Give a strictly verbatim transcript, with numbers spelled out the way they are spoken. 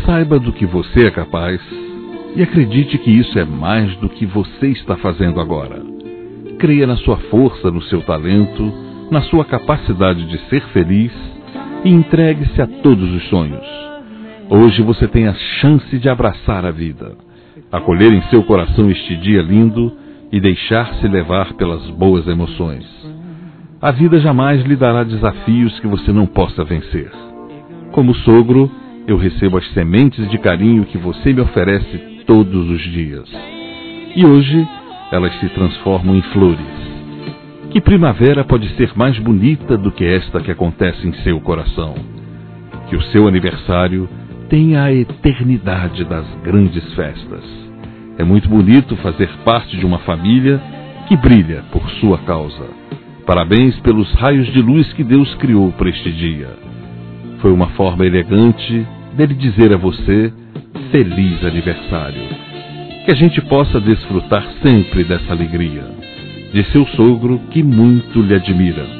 Saiba do que você é capaz e acredite que isso é mais do que você está fazendo agora. Creia na sua força, no seu talento, na sua capacidade de ser feliz e entregue-se a todos os sonhos. Hoje você tem a chance de abraçar a vida, acolher em seu coração este dia lindo e deixar-se levar pelas boas emoções. A vida jamais lhe dará desafios que você não possa vencer. Como sogro, eu recebo as sementes de carinho que você me oferece todos os dias. E hoje, elas se transformam em flores. Que primavera pode ser mais bonita do que esta que acontece em seu coração? Que o seu aniversário tenha a eternidade das grandes festas. É muito bonito fazer parte de uma família que brilha por sua causa. Parabéns pelos raios de luz que Deus criou para este dia. Foi uma forma elegante dele dizer a você, feliz aniversário. Que a gente possa desfrutar sempre dessa alegria. De seu sogro que muito lhe admira.